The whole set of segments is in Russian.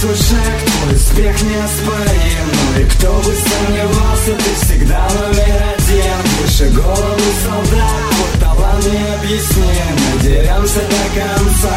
свой шаг, твой успех неоспорим. Ну и кто бы сомневался, ты всегда номер один. Выше голову солдат, твой талант необъясним. Мы деремся до конца.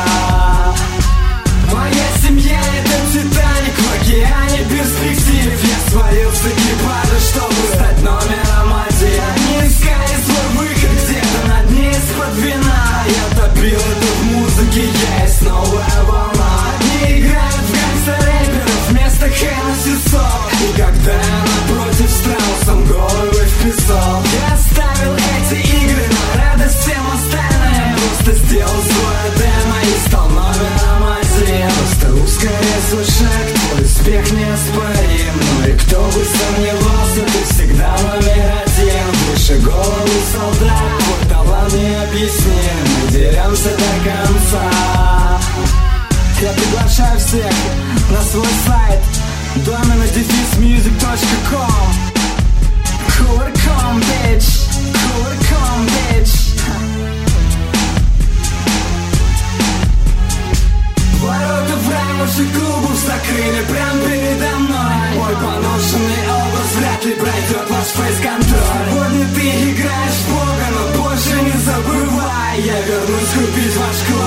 Моя семья — это Титаник в океане перспектив. Я свалил с экипажа, чтобы стать номером один. Они искали свой выход где-то на дне из-под вина. Я топил это в музыке, я есть новая волна. Одни играют в гангстер-рэперов вместо Хеннесси сок. И когда я напротив страусом головой в песок, я оставил эти игры на радость всем остальным. Просто сделал свое демо и стал номером один. Просто ускоряй свой шаг, твой успех неоспорим. Ну и кто бы сомневался, ты всегда номер один. Выше голову солдат, твой талант необъясним. Мы деремся до конца. Я приглашаю всех на свой сайт domino-music.com. Cool.com, bitch. Cool.com, bitch. Ворота в рамушек клубов закрыли прям передо мной. Мой поношенный образ вряд ли пройдет ваш фейс-контроль. Сегодня ты играешь в Бога, но больше не забывай. Я вернусь купить ваш клуб.